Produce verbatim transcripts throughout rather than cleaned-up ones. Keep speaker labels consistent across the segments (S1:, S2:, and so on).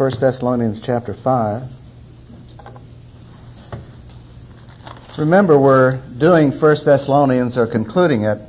S1: First Thessalonians chapter five. Remember, we're doing First Thessalonians, or concluding it,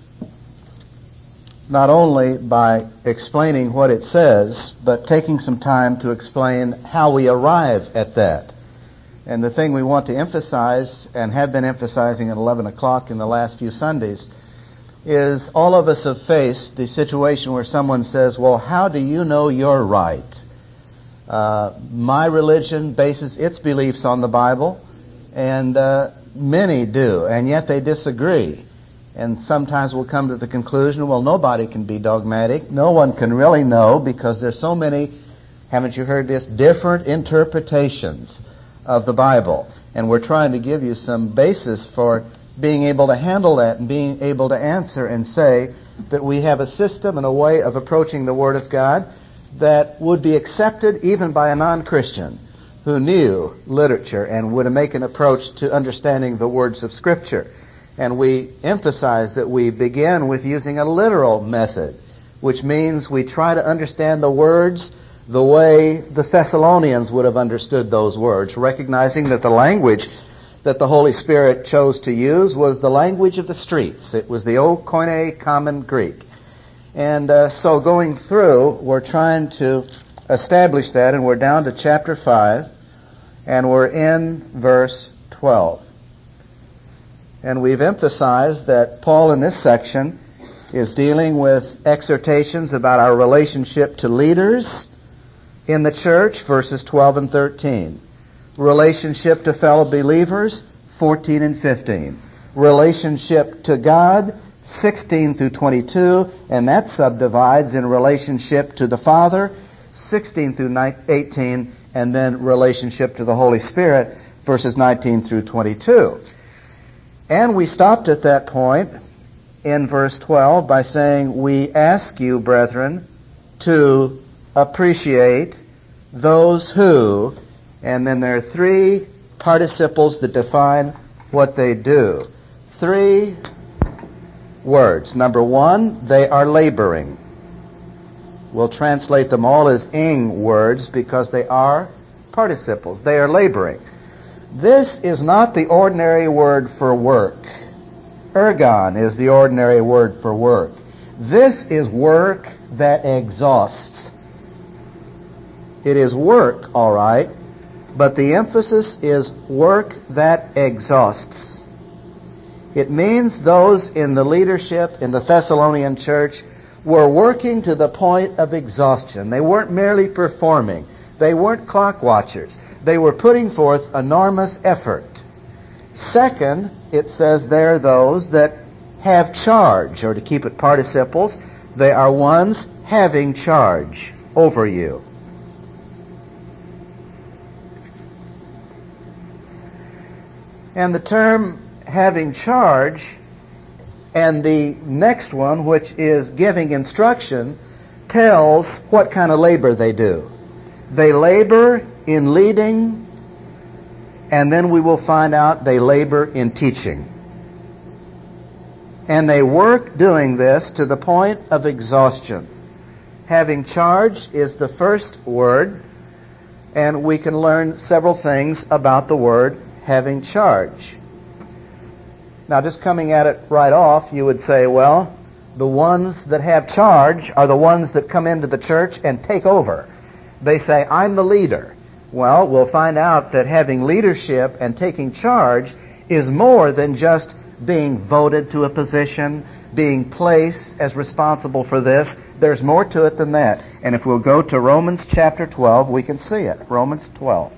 S1: not only by explaining what it says, but taking some time to explain how we arrive at that. And the thing we want to emphasize, and have been emphasizing at eleven o'clock in the last few Sundays, is all of us have faced the situation where someone says, well, how do you know you're right? Uh, my religion bases its beliefs on the Bible, and uh, many do, and yet they disagree. And sometimes we'll come to the conclusion, well, nobody can be dogmatic. No one can really know, because there's so many, haven't you heard this, different interpretations of the Bible. And we're trying to give you some basis for being able to handle that and being able to answer and say that we have a system and a way of approaching the Word of God that would be accepted even by a non-Christian who knew literature and would make an approach to understanding the words of Scripture. And we emphasize that we begin with using a literal method, which means we try to understand the words the way the Thessalonians would have understood those words, recognizing that the language that the Holy Spirit chose to use was the language of the streets. It was the old Koine Common Greek. And uh, so going through, we're trying to establish that, and we're down to chapter five, and we're in verse twelve. And we've emphasized that Paul in this section is dealing with exhortations about our relationship to leaders in the church, verses twelve and thirteen. Relationship to fellow believers, fourteen and fifteen. Relationship to God, sixteen through twenty-two, and that subdivides in relationship to the Father, sixteen through eighteen, and then relationship to the Holy Spirit, verses nineteen through twenty-two. And we stopped at that point in verse twelve by saying, we ask you, brethren, to appreciate those who, and then there are three participles that define what they do. Three words. Number one, they are laboring. We'll translate them all as ing words because they are participles. They are laboring. This is not the ordinary word for work. Ergon is the ordinary word for work. This is work that exhausts. It is work, all right, but the emphasis is work that exhausts. It means those in the leadership in the Thessalonian church were working to the point of exhaustion. They weren't merely performing. They weren't clock watchers. They were putting forth enormous effort. Second, it says there those that have charge, or to keep it participles, they are ones having charge over you. And the term having charge and the next one, which is giving instruction, tells what kind of labor they do. They labor in leading, and then we will find out they labor in teaching. And they work doing this to the point of exhaustion. Having charge is the first word, and we can learn several things about the word having charge. Now, just coming at it right off, you would say, well, the ones that have charge are the ones that come into the church and take over. They say, I'm the leader. Well, we'll find out that having leadership and taking charge is more than just being voted to a position, being placed as responsible for this. There's more to it than that. And if we'll go to Romans chapter twelve, we can see it. Romans twelve.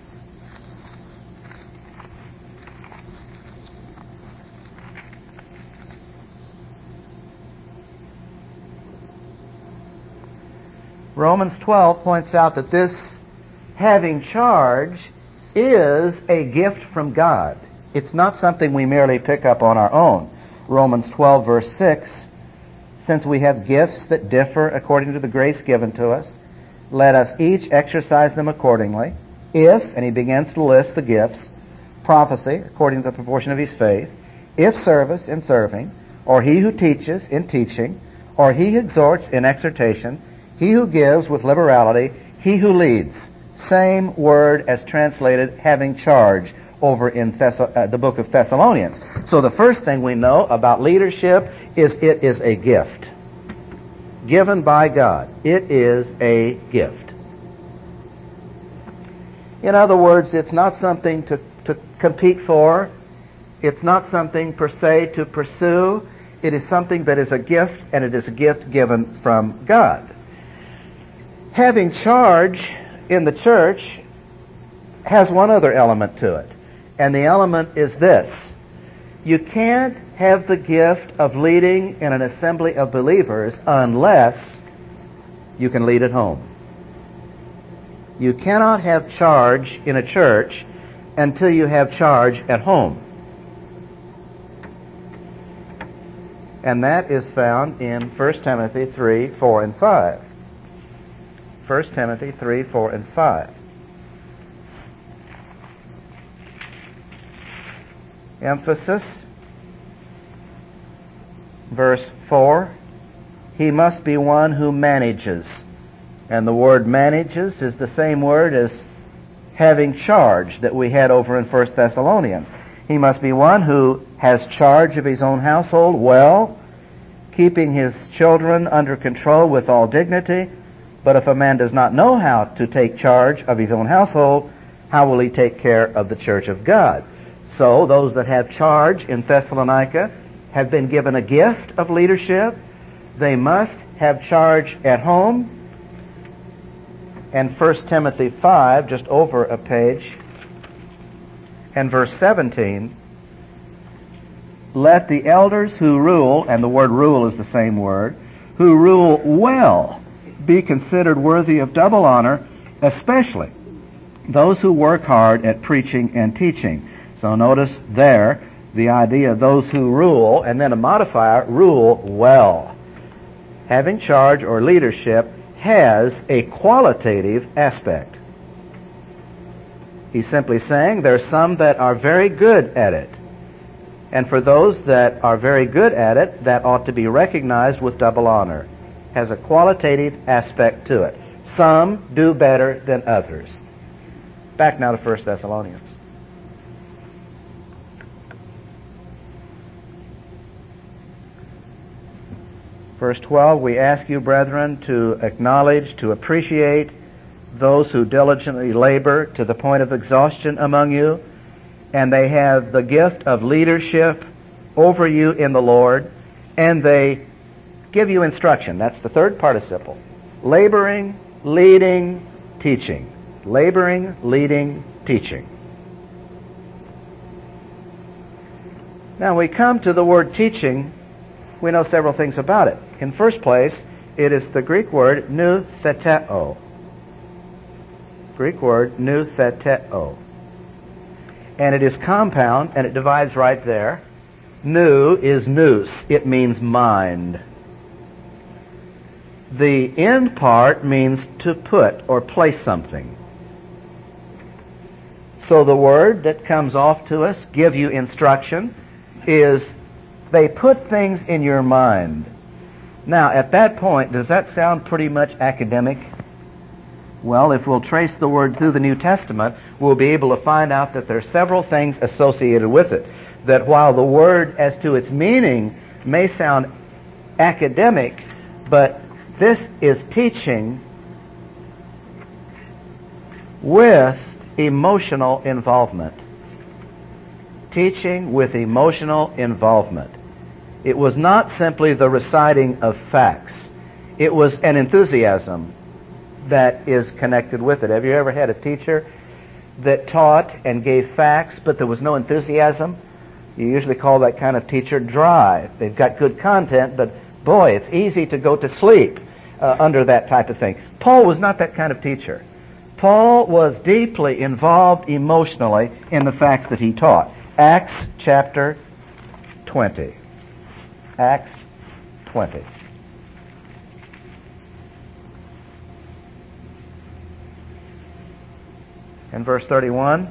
S1: Romans twelve points out that this having charge is a gift from God. It's not something we merely pick up on our own. Romans twelve verse six, since we have gifts that differ according to the grace given to us, let us each exercise them accordingly. If, and he begins to list the gifts, prophecy according to the proportion of his faith, if service in serving, or he who teaches in teaching, or he who exhorts in exhortation, he who gives with liberality, He who leads. Same word as translated having charge over in Thess- uh, the book of Thessalonians. So the first thing we know about leadership is it is a gift. Given by God. It is a gift. In other words, it's not something to, to compete for. It's not something per se to pursue. It is something that is a gift, and it is a gift given from God. Having charge in the church has one other element to it. And the element is this. You can't have the gift of leading in an assembly of believers unless you can lead at home. You cannot have charge in a church until you have charge at home. And that is found in First Timothy three, four, and five. First Timothy three, four, and five. Emphasis. Verse four. He must be one who manages. And the word manages is the same word as having charge that we had over in First Thessalonians. He must be one who has charge of his own household well, keeping his children under control with all dignity. But if a man does not know how to take charge of his own household, how will he take care of the church of God? So those that have charge in Thessalonica have been given a gift of leadership. They must have charge at home. And First Timothy five, just over a page, and verse seventeen, let the elders who rule, and the word rule is the same word, who rule well, be considered worthy of double honor, especially those who work hard at preaching and teaching. So notice there the idea, those who rule, and then a modifier, rule well. Having charge or leadership has a qualitative aspect. He's simply saying there's some that are very good at it. And for those that are very good at it, that ought to be recognized with double honor. Has a qualitative aspect to it. Some do better than others. Back now to First Thessalonians. Verse twelve, we ask you, brethren, to acknowledge, to appreciate those who diligently labor to the point of exhaustion among you, and they have the gift of leadership over you in the Lord, and they give you instruction. That's the third participle. Laboring, leading, teaching. Laboring, leading, teaching. Now we come to the word teaching. We know several things about it. In first place, it is the Greek word noutheteo. Greek word noutheteo. And it is compound, and it divides right there. Nou is nous. It means mind. The end part means to put or place something. So the word that comes off to us, give you instruction, is they put things in your mind. Now, at that point, does that sound pretty much academic? Well, if we'll trace the word through the New Testament, we'll be able to find out that there are several things associated with it. That while the word as to its meaning may sound academic, but this is teaching with emotional involvement. Teaching with emotional involvement. It was not simply the reciting of facts. It was an enthusiasm that is connected with it. Have you ever had a teacher that taught and gave facts, but there was no enthusiasm? You usually call that kind of teacher dry. They've got good content, but boy, it's easy to go to sleep uh, under that type of thing. Paul was not that kind of teacher. Paul was deeply involved emotionally in the facts that he taught. Acts chapter twenty. Acts twenty. And verse thirty-one.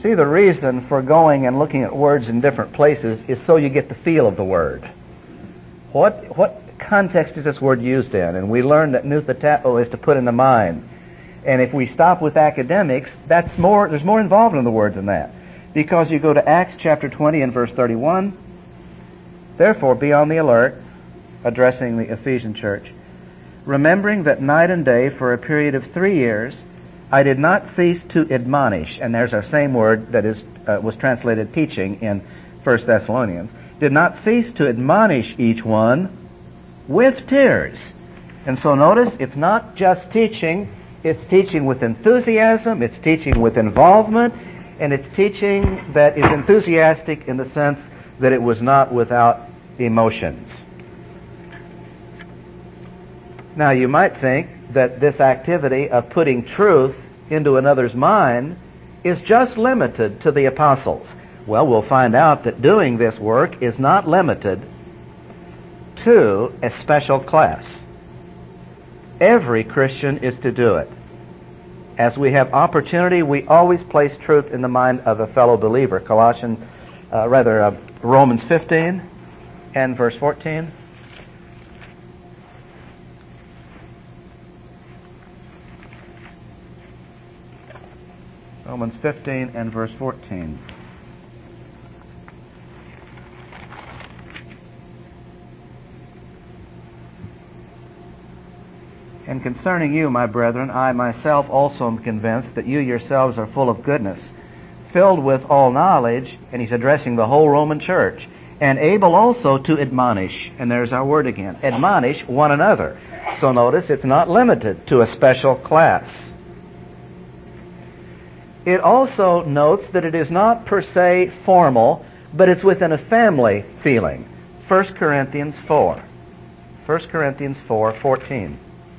S1: see, the reason for going and looking at words in different places is so you get the feel of the word. What what context is this word used in? And we learned that nuthatao is to put in the mind. And if we stop with academics, that's more. There's more involved in the word than that. Because you go to Acts chapter twenty and verse thirty-one, therefore be on the alert, addressing the Ephesian church, remembering that night and day for a period of three years I did not cease to admonish, and there's our same word that is uh, was translated teaching in First Thessalonians, did not cease to admonish each one with tears. And so notice, it's not just teaching, it's teaching with enthusiasm, it's teaching with involvement, and it's teaching that is enthusiastic in the sense that it was not without emotions. Now you might think that this activity of putting truth into another's mind is just limited to the apostles. Well, we'll find out that doing this work is not limited to a special class. Every Christian is to do it. As we have opportunity, we always place truth in the mind of a fellow believer. Colossians, uh, rather, uh, Romans fifteen and verse fourteen. Romans fifteen and verse fourteen. And concerning you, my brethren, I myself also am convinced that you yourselves are full of goodness, filled with all knowledge, and he's addressing the whole Roman church, and able also to admonish, and there's our word again, admonish one another. So notice, it's not limited to a special class. It also notes that it is not per se formal, but it's within a family feeling. First Corinthians four. First Corinthians four fourteen.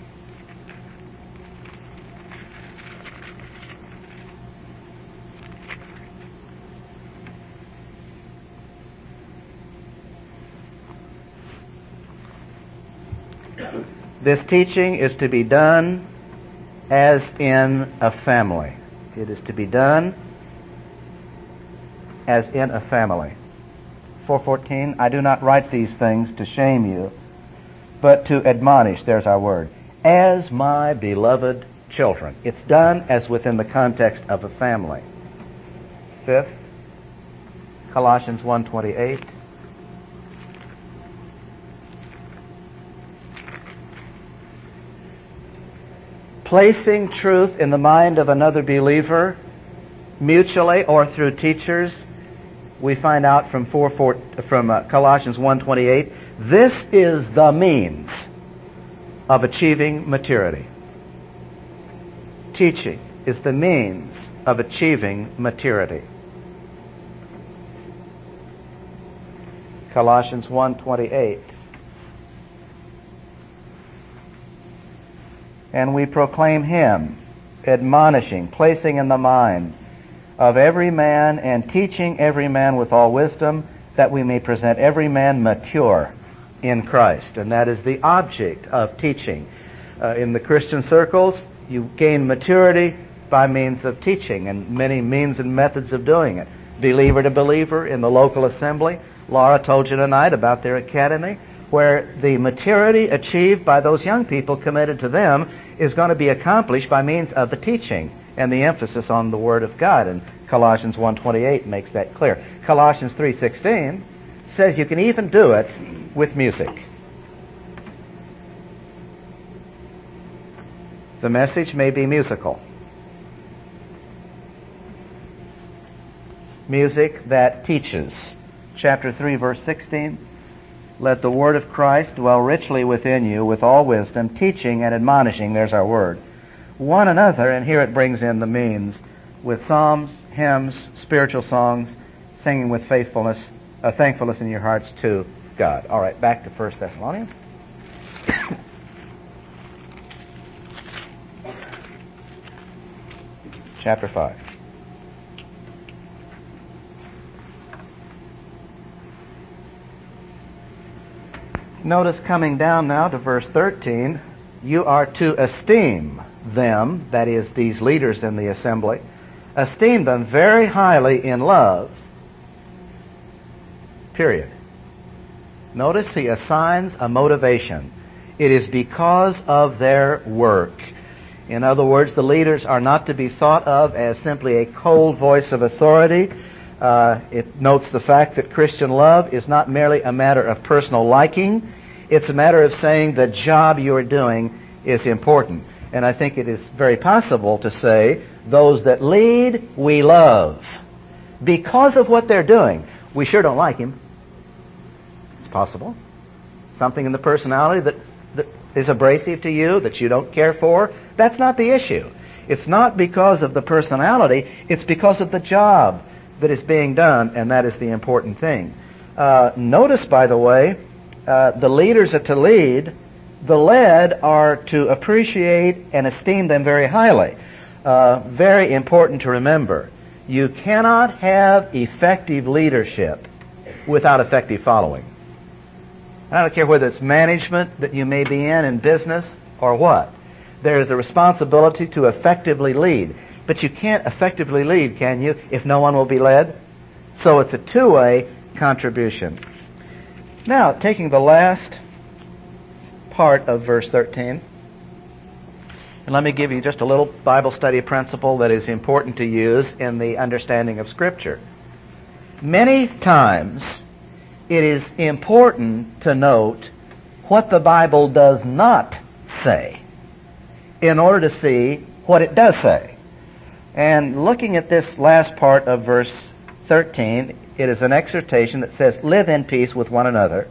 S1: This teaching is to be done as in a family. It is to be done as in a family. four fourteen, I do not write these things to shame you, but to admonish, there's our word, as my beloved children. It's done as within the context of a family. Fifth, Colossians one twenty-eight. Placing truth in the mind of another believer, mutually or through teachers, we find out from four, four, from uh, Colossians one twenty-eight, this is the means of achieving maturity. Teaching is the means of achieving maturity. Colossians one twenty-eight. And we proclaim him, admonishing, placing in the mind of every man and teaching every man with all wisdom, that we may present every man mature in Christ. And that is the object of teaching. Uh, in the Christian circles, you gain maturity by means of teaching, and many means and methods of doing it. Believer to believer in the local assembly. Laura told you tonight about their academy, where the maturity achieved by those young people committed to them is going to be accomplished by means of the teaching and the emphasis on the Word of God. And Colossians one twenty-eight makes that clear. Colossians three sixteen says you can even do it with music. The message may be musical. Music that teaches. Chapter three, verse sixteen. Let the word of Christ dwell richly within you with all wisdom, teaching and admonishing, there's our word, one another, and here it brings in the means, with psalms, hymns, spiritual songs, singing with faithfulness, uh, thankfulness in your hearts to God. All right, back to First Thessalonians. Chapter five. Notice coming down now to verse thirteen, you are to esteem them, that is, these leaders in the assembly, esteem them very highly in love. Period. Notice he assigns a motivation. It is because of their work. In other words, the leaders are not to be thought of as simply a cold voice of authority. Uh, it notes the fact that Christian love is not merely a matter of personal liking. It's a matter of saying the job you are doing is important. And I think it is very possible to say those that lead, we love. Because of what they're doing. We sure don't like him. It's possible. Something in the personality that, that is abrasive to you, that you don't care for. That's not the issue. It's not because of the personality. It's because of the job that is being done, and that is the important thing. Uh, notice, by the way, uh, the leaders are to lead. The led are to appreciate and esteem them very highly. Uh, very important to remember. You cannot have effective leadership without effective following. I don't care whether it's management that you may be in in business or what. There is the responsibility to effectively lead. But you can't effectively lead, can you, if no one will be led? So it's a two-way contribution. Now, taking the last part of verse thirteen, and let me give you just a little Bible study principle that is important to use in the understanding of Scripture. Many times, it is important to note what the Bible does not say in order to see what it does say. And looking at this last part of verse thirteen, it is an exhortation that says, live in peace with one another.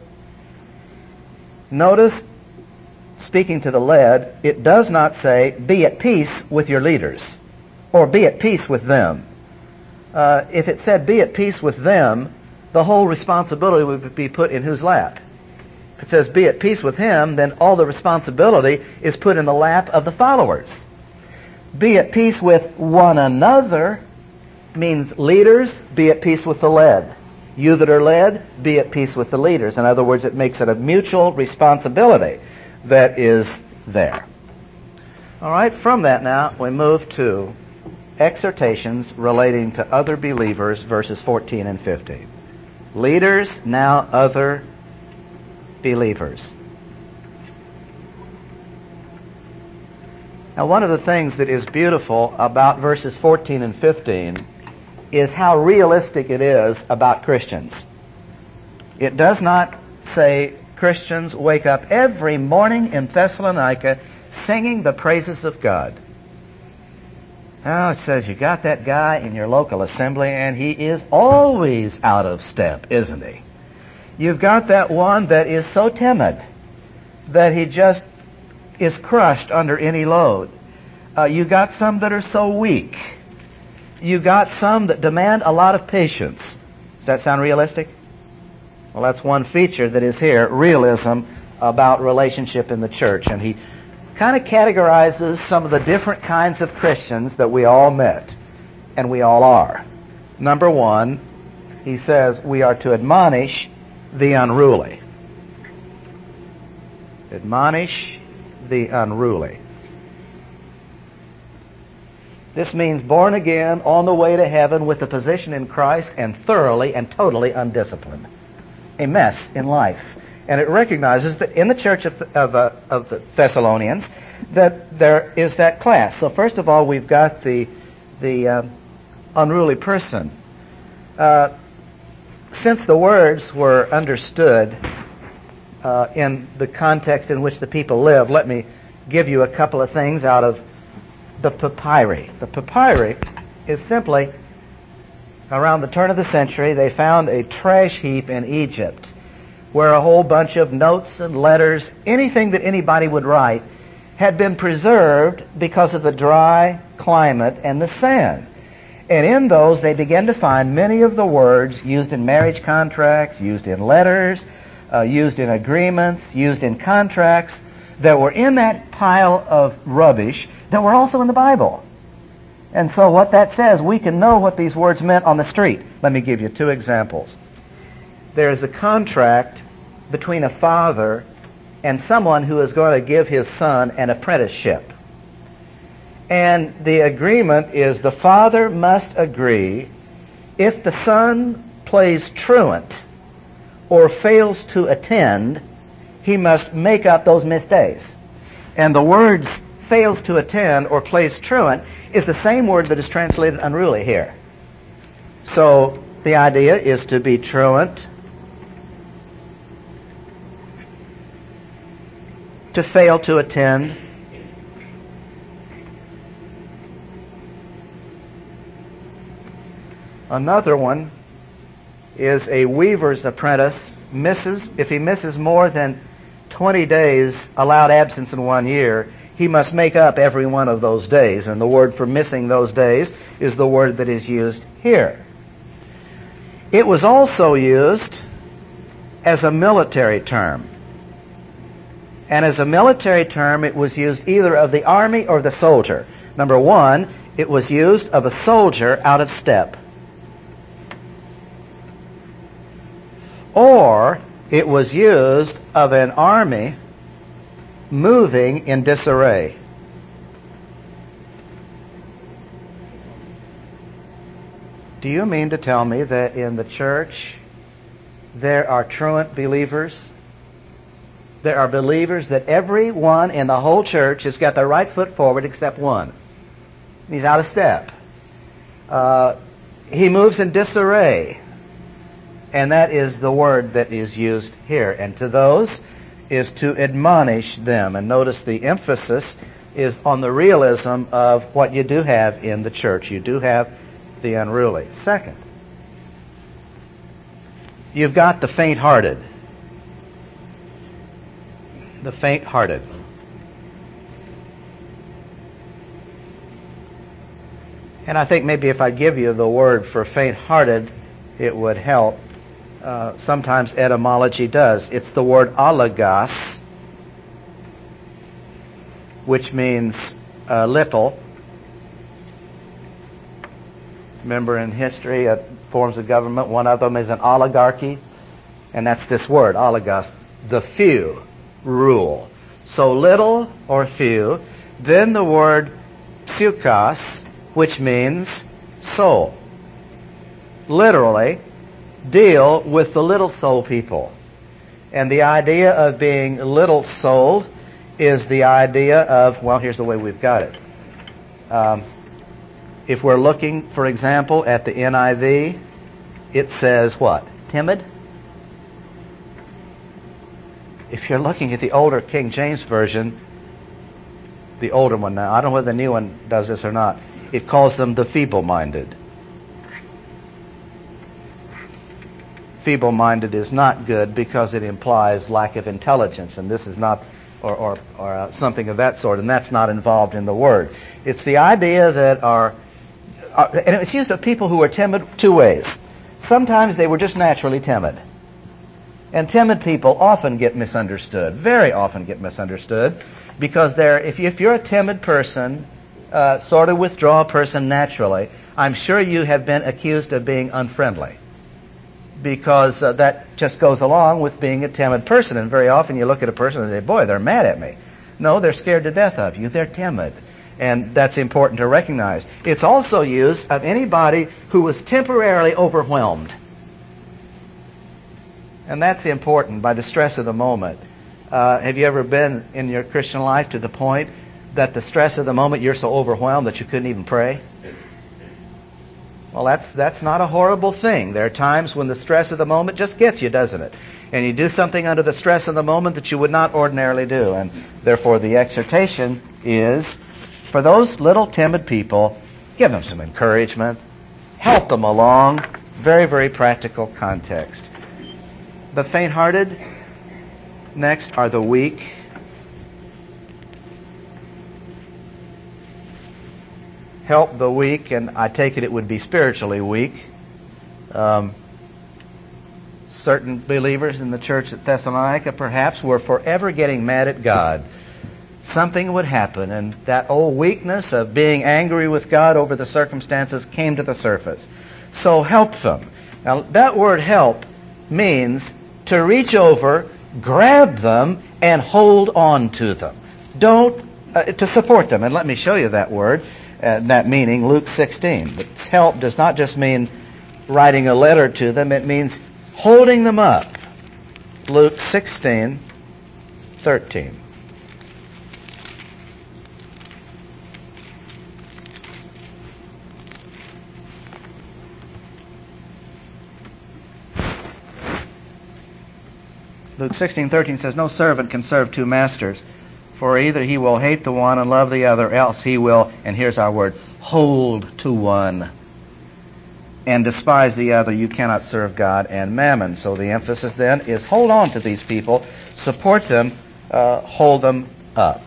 S1: Notice, speaking to the led, it does not say, be at peace with your leaders, or be at peace with them. Uh, if it said, be at peace with them, the whole responsibility would be put in whose lap? If it says, be at peace with him, then all the responsibility is put in the lap of the followers. Be at peace with one another means leaders, be at peace with the led. You that are led, be at peace with the leaders. In other words, it makes it a mutual responsibility that is there. All right, from that now, we move to exhortations relating to other believers, verses fourteen and fifteen. Leaders, now other believers. Now, one of the things that is beautiful about verses fourteen and fifteen is how realistic it is about Christians. It does not say Christians wake up every morning in Thessalonica singing the praises of God. No, it says you got that guy in your local assembly and he is always out of step, isn't he? You've got that one that is so timid that he just is crushed under any load. Uh, you got some that are so weak. You got some that demand a lot of patience. Does that sound realistic? Well, that's one feature that is here, realism about relationship in the church. And he kind of categorizes some of the different kinds of Christians that we all met and we all are. Number one, he says we are to admonish the unruly. Admonish the unruly. This means born again, on the way to heaven with a position in Christ, and thoroughly and totally undisciplined. A mess in life. And it recognizes that in the church of the, of, uh, of the Thessalonians that there is that class. So first of all, we've got the, the uh, unruly person. Uh, since the words were understood uh, in the context in which the people live, let me give you a couple of things out of the papyri. The papyri is simply, around the turn of the century, they found a trash heap in Egypt where a whole bunch of notes and letters, anything that anybody would write, had been preserved because of the dry climate and the sand. And in those, they began to find many of the words used in marriage contracts, used in letters, uh, used in agreements, used in contracts, that were in that pile of rubbish that were also in the Bible. And so what that says, we can know what these words meant on the street. Let me give you two examples. There is a contract between a father and someone who is going to give his son an apprenticeship. And the agreement is the father must agree. If the son plays truant or fails to attend, he must make up those missed days. And the words fails to attend or plays truant is the same word that is translated unruly here. So the idea is to be truant, to fail to attend, another one is a weaver's apprentice misses, if he misses more than twenty days allowed absence in one year, he must make up every one of those days. And the word for missing those days is the word that is used here. It was also used as a military term. And as a military term, it was used either of the army or the soldier. Number one, it was used of a soldier out of step. Or it was used of an army moving in disarray. Do you mean to tell me that in the church there are truant believers? There are believers that everyone in the whole church has got their right foot forward except one. He's out of step. Uh, he moves in disarray. And that is the word that is used here. And to those is to admonish them. And notice the emphasis is on the realism of what you do have in the church. You do have the unruly. Second, you've got the faint-hearted. The faint-hearted. And I think maybe if I give you the word for faint-hearted, it would help. Uh, sometimes etymology does. It's the word alagos, which means uh, little. Remember in history, uh, forms of government, one of them is an oligarchy, and that's this word, alagos. The few rule. So little or few. Then the word psuchos, which means soul. Literally, deal with the little soul people. And the idea of being little souled is the idea of, well, here's the way we've got it. Um, if we're looking, for example, at the N I V, it says what? Timid? If you're looking at the older King James Version, the older one now, I don't know whether the new one does this or not, it calls them the feeble-minded. Feeble-minded is not good because it implies lack of intelligence, and this is not, or, or, or uh, something of that sort, and that's not involved in the word. It's the idea that are, are, and it's used of people who are timid two ways. Sometimes they were just naturally timid. And timid people often get misunderstood, very often get misunderstood, because they're, if, you, if you're a timid person, uh, sort of withdraw person naturally, I'm sure you have been accused of being unfriendly. Because uh, that just goes along with being a timid person. And very often you look at a person and say, boy, they're mad at me. No, they're scared to death of you. They're timid. And that's important to recognize. It's also used of anybody who was temporarily overwhelmed. And that's important, by the stress of the moment. Uh, have you ever been in your Christian life to the point that the stress of the moment you're so overwhelmed that you couldn't even pray? Well, that's that's not a horrible thing. There are times when the stress of the moment just gets you, doesn't it? And you do something under the stress of the moment that you would not ordinarily do. And therefore the exhortation is, for those little timid people, give them some encouragement, help them along. Very, very practical context. The faint-hearted, next, are the weak. Help the weak, and I take it it would be spiritually weak. Um, certain believers in the church at Thessalonica perhaps were forever getting mad at God. Something would happen, and that old weakness of being angry with God over the circumstances came to the surface. So help them. Now, that word help means to reach over, grab them, and hold on to them. Don't uh, to support them. And let me show you that word, uh, that meaning, Luke sixteen. But help does not just mean writing a letter to them, it means holding them up. Luke sixteen thirteen. Luke sixteen thirteen says, "No servant can serve two masters, for either he will hate the one and love the other, else he will," and here's our word, "hold to one and despise the other. You cannot serve God and mammon." So the emphasis then is hold on to these people, support them, uh, hold them up.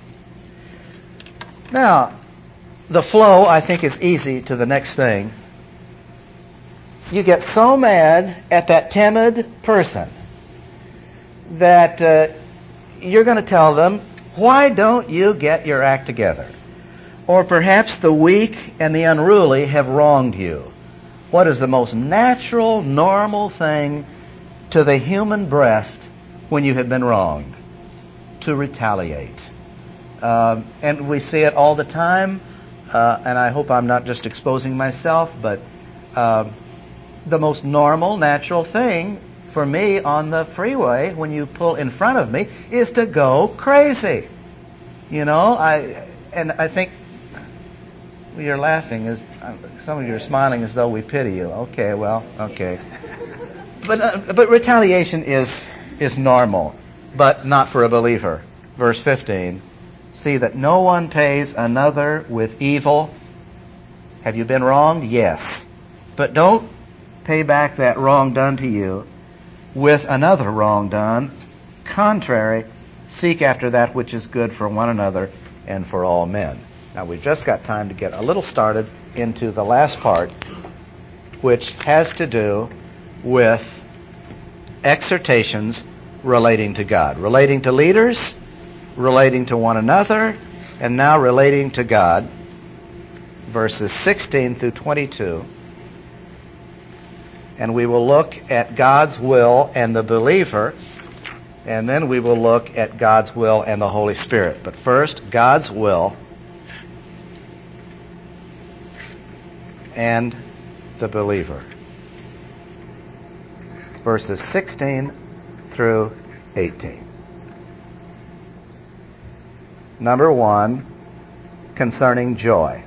S1: Now, the flow, I think, is easy to the next thing. You get so mad at that timid person that uh, you're going to tell them, "Why don't you get your act together?" Or perhaps the weak and the unruly have wronged you. What is the most natural, normal thing to the human breast when you have been wronged? To retaliate. Um, and we see it all the time, uh, and I hope I'm not just exposing myself, but uh, the most normal, natural thing for me on the freeway when you pull in front of me is to go crazy. You know, I and I think you're laughing as some of you are smiling as though we pity you. Okay, well, okay. But uh, but retaliation is is normal, but not for a believer. Verse fifteen, "See that no one pays another with evil." Have you been wronged? Yes. But don't pay back that wrong done to you with another wrong done. Contrary, seek after that which is good for one another and for all men. Now, we've just got time to get a little started into the last part, which has to do with exhortations relating to God, relating to leaders, relating to one another, and now relating to God. Verses sixteen through twenty-two. And we will look at God's will and the believer, and then we will look at God's will and the Holy Spirit. But first, God's will and the believer. Verses sixteen through eighteen. Number one, concerning joy.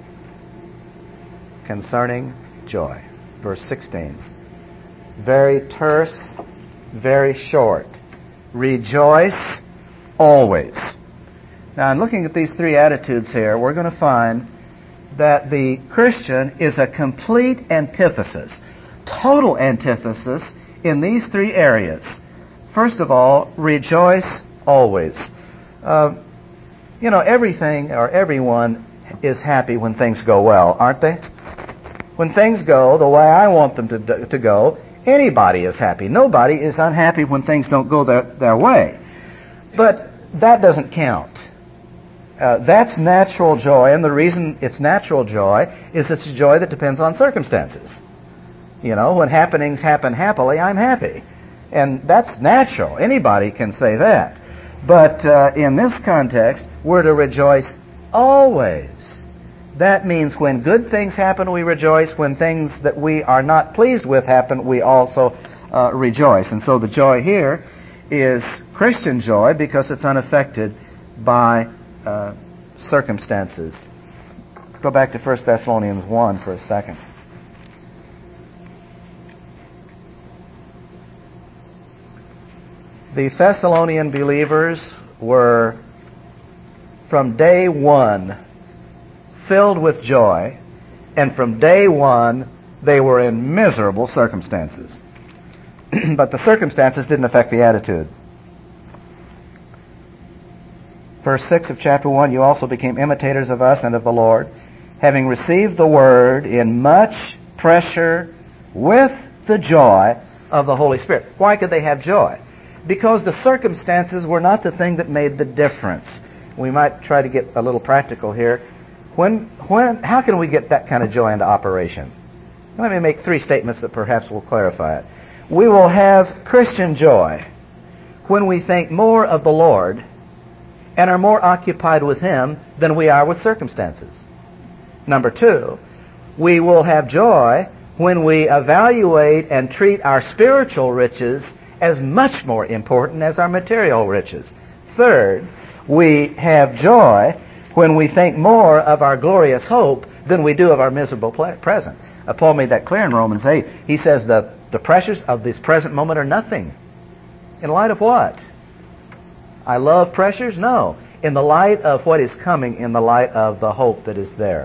S1: Concerning joy. Verse sixteen. Very terse, very short. Rejoice always. Now, in looking at these three attitudes here, we're going to find that the Christian is a complete antithesis, total antithesis in these three areas. First of all, rejoice always. Uh, you know, everything or everyone is happy when things go well, aren't they? When things go the way I want them to, to go, anybody is happy. Nobody is unhappy when things don't go their, their way. But that doesn't count. Uh, that's natural joy, and the reason it's natural joy is it's a joy that depends on circumstances. You know, when happenings happen happily, I'm happy. And that's natural. Anybody can say that. But uh, in this context, we're to rejoice always. That means when good things happen, we rejoice. When things that we are not pleased with happen, we also uh, rejoice. And so the joy here is Christian joy because it's unaffected by uh, circumstances. Go back to First Thessalonians one for a second. The Thessalonian believers were, from day one, filled with joy, and from day one, they were in miserable circumstances. But the circumstances didn't affect the attitude. Verse six of chapter one, "You also became imitators of us and of the Lord, having received the word in much pressure with the joy of the Holy Spirit." Why could they have joy? Because the circumstances were not the thing that made the difference. We might try to get a little practical here. When, when, how can we get that kind of joy into operation? Let me make three statements that perhaps will clarify it. We will have Christian joy when we think more of the Lord and are more occupied with Him than we are with circumstances. Number two, we will have joy when we evaluate and treat our spiritual riches as much more important as our material riches. Third, we have joy when we think more of our glorious hope than we do of our miserable present. Uh, Paul made that clear in Romans eight. He says the, the pressures of this present moment are nothing. In light of what? I love pressures? No. In the light of what is coming, in the light of the hope that is there.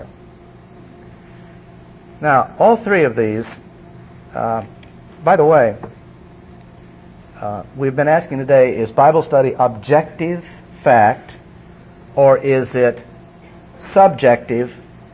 S1: Now, all three of these, uh, by the way, uh, we've been asking today, is Bible study objective fact or is it subjective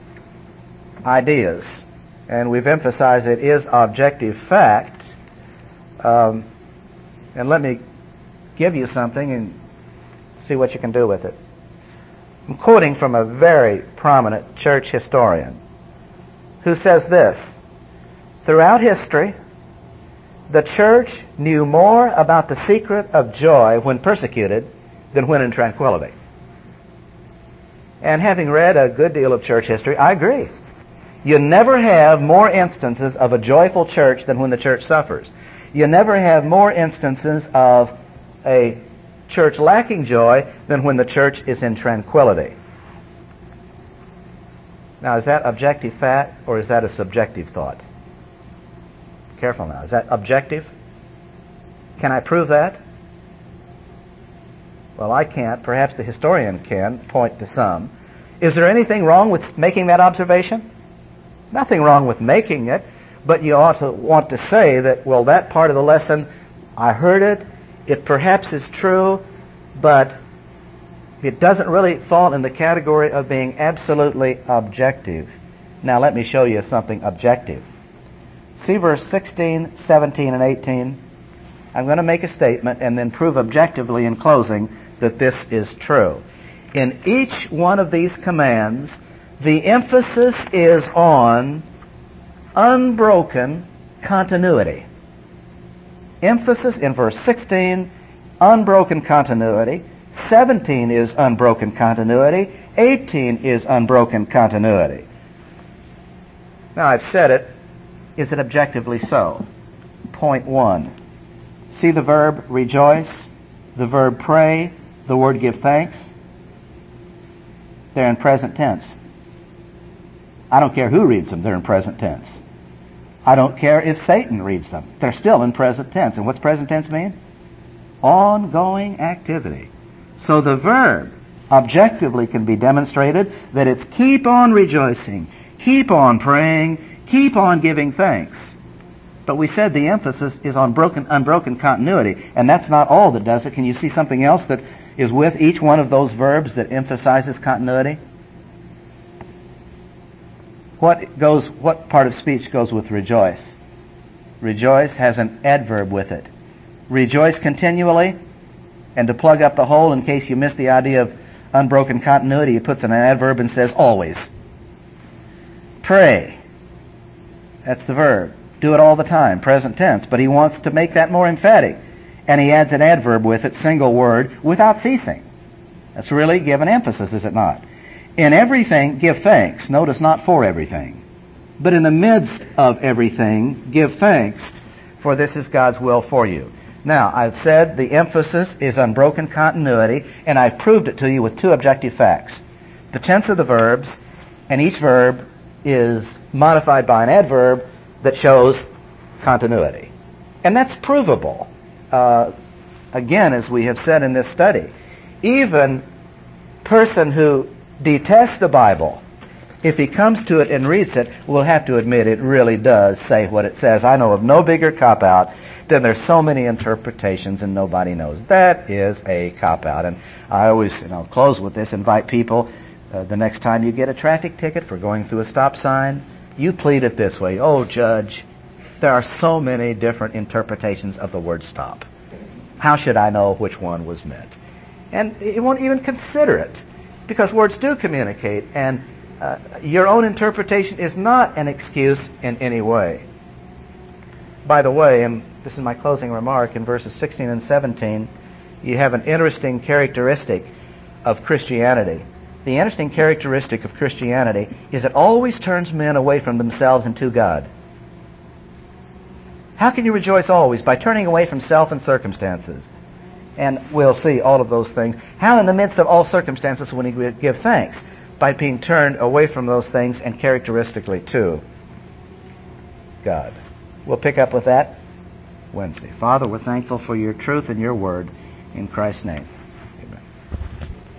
S1: ideas? And we've emphasized it is objective fact. Um, and let me give you something and see what you can do with it. I'm quoting from a very prominent church historian who says this: throughout history, the church knew more about the secret of joy when persecuted than when in tranquility. And having read a good deal of church history, I agree. You never have more instances of a joyful church than when the church suffers. You never have more instances of a church lacking joy than when the church is in tranquility. Now, is that objective fact or is that a subjective thought? Careful now. Is that objective? Can I prove that? Well, I can't. Perhaps the historian can point to some. Is there anything wrong with making that observation? Nothing wrong with making it, but you ought to want to say that, well, that part of the lesson, I heard it, it perhaps is true, but it doesn't really fall in the category of being absolutely objective. Now let me show you something objective. See verse sixteen, seventeen, and eighteen. I'm going to make a statement and then prove objectively in closing that this is true. In each one of these commands, the emphasis is on unbroken continuity. Emphasis in verse sixteen, unbroken continuity. seventeen is unbroken continuity. eighteen is unbroken continuity. Now, I've said it. Is it objectively so? Point one. See the verb rejoice, the verb pray, the word give thanks? They're in present tense. I don't care who reads them, they're in present tense. I don't care if Satan reads them. They're still in present tense. And what's present tense mean? Ongoing activity. So the verb objectively can be demonstrated that it's keep on rejoicing, keep on praying, keep on giving thanks. But we said the emphasis is on broken, unbroken continuity, and that's not all that does it. Can you see something else that is with each one of those verbs that emphasizes continuity? What goes? What part of speech goes with rejoice? Rejoice has an adverb with it. Rejoice continually, and to plug up the hole in case you missed the idea of unbroken continuity, he puts an adverb and says always. Pray. That's the verb. Do it all the time, present tense. But he wants to make that more emphatic. And he adds an adverb with it, single word, without ceasing. That's really given emphasis, is it not? In everything, give thanks. Notice not for everything. But in the midst of everything, give thanks, for this is God's will for you. Now, I've said the emphasis is unbroken continuity, and I've proved it to you with two objective facts. The tense of the verbs, and each verb is modified by an adverb that shows continuity. And that's provable. Uh, again, as we have said in this study, even person who detests the Bible, if he comes to it and reads it, will have to admit it really does say what it says. I know of no bigger cop-out than there's so many interpretations and nobody knows. That is a cop-out. And I always, you know, close with this, invite people, uh, the next time you get a traffic ticket for going through a stop sign, you plead it this way: oh, Judge, there are so many different interpretations of the word stop. How should I know which one was meant? And you won't even consider it, because words do communicate, and uh, your own interpretation is not an excuse in any way. By the way, and this is my closing remark, in verses sixteen and seventeen, you have an interesting characteristic. of Christianity, the interesting characteristic of Christianity is it always turns men away from themselves and to God. How can you rejoice always? By turning away from self and circumstances. And we'll see all of those things. How in the midst of all circumstances will we give thanks? By being turned away from those things and characteristically to God. We'll pick up with that Wednesday. Father, we're thankful for your truth and your word. In Christ's name.